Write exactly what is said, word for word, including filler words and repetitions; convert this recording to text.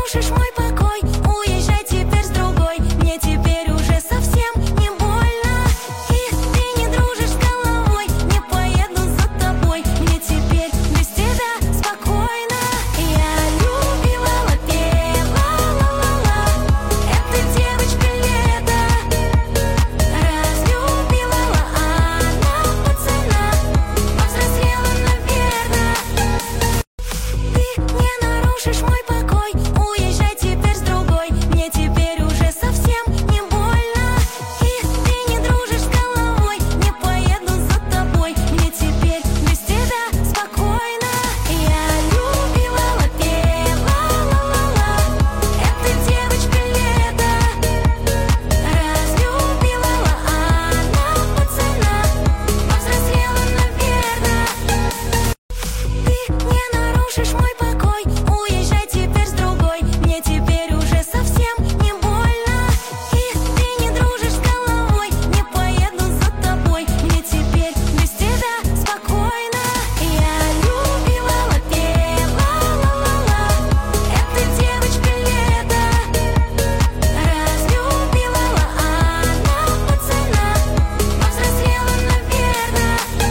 нарушишь мой покой. Уезжай теперь с другой, мне теперь уже совсем не больно. И ты не дружишь с головой, не поеду за тобой, мне теперь без тебя спокойно. Я любила, пела, ла-ла-ла, эта девочка лето. Разлюбила она пацана, повзрослела, наверно. Ты не нарушишь мой